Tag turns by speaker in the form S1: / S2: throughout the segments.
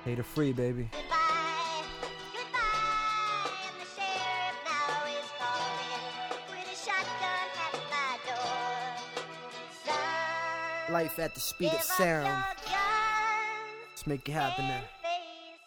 S1: Hater free, baby.
S2: Goodbye, goodbye, and the sheriff now is calling with a shotgun at my door. Son,
S1: Life at the speed
S2: give
S1: of
S2: up
S1: sound.
S2: your guns
S1: Let's make it happen now.
S2: and face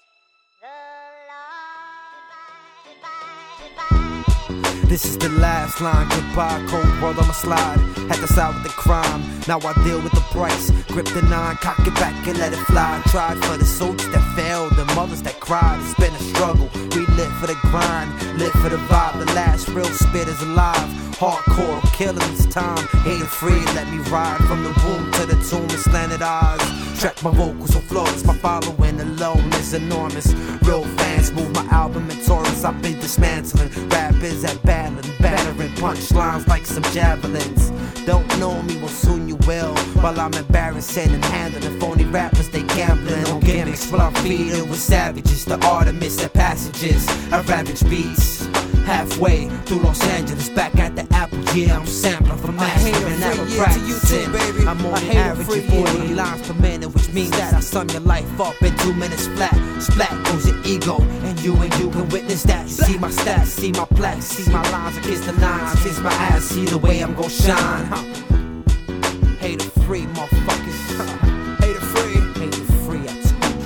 S2: the law. Goodbye, goodbye.
S1: This is the last line, goodbye, cold world, I'ma slide. Had to side with the crime, now I deal with the price. Grip the 9, cock it back and let it fly. Tried for the soldiers that failed, the mothers that cried. It's been a struggle, we live for the grind, live for the vibe. The last real spit is alive. Hardcore, I'm killing this time. Hater free, let me ride from the womb to the tomb with slanted eyes. Track my vocals so flawless, my following alone is enormous. Real fans move my album in Taurus, I've been dismantling rappers at battling, battering punchlines like some javelins. Don't know me, well soon you will. While I'm embarrassing and handling phony rappers, they gambling on gimmicks. While I'm feeding with savages, the Artemis that passages. I ravage beats halfway through Los Angeles, back at the Apple. Yeah, I'm sampling from mastering, never practicing. I'm only averaging 40 lines per minute, which means that I sum your life up in 2 minutes flat. Splat goes your ego, and you can witness that. You see my stats, see my plaques, see my lines against the nines. Kiss my ass, see the way I'm gon' shine. Hater free, motherfuckers. Hater free, hater free. I told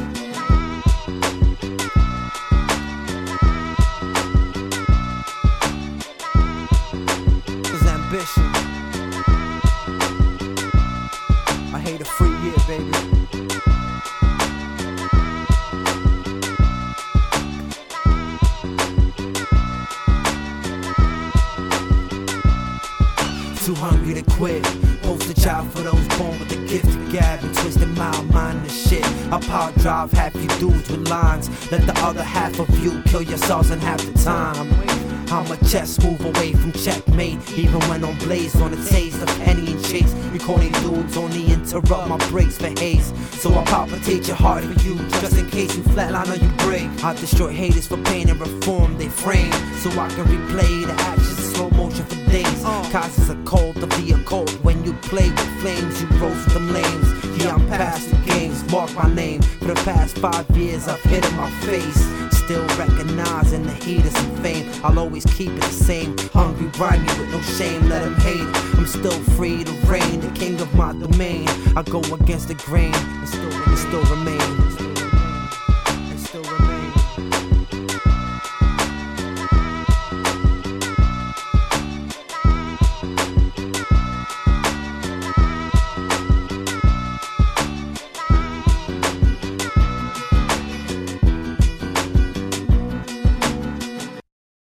S1: you. It was ambition. I hate a free year, baby. Too hungry to quit. Poster child for those born with the gift of gab and twisted mild mind and shit. I power drive half you dudes with lines. Let the other half of you kill yourselves in half the time. I'm a chess move away from checkmate. Even when on blaze on a taste of penny and chase. Recording dudes only interrupt my breaks for haze. So I palpitate your heart for you, just in case you flatline or you break. I destroy haters for pain and reform they frame, so I can replay the actions in slow motion for days. Causes a cult of the occult. When you play with flames, you roast with them lames. Yeah, I'm past the games, mark my name. For the past 5 years, I've hit in my face. Still recognizing the heat of some fame. I'll always keep it the same. Hungry, grimy, with no shame, let them hate. I'm still free to reign, the king of my domain. I go against the grain and still remain.